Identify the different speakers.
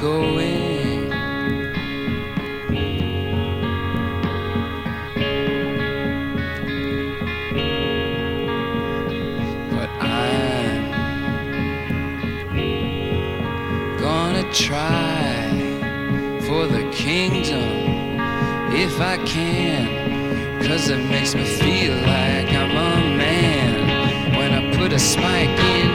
Speaker 1: going. But I'm gonna try for the kingdom if I can, 'cause it makes me feel like I'm a man when I put a spike in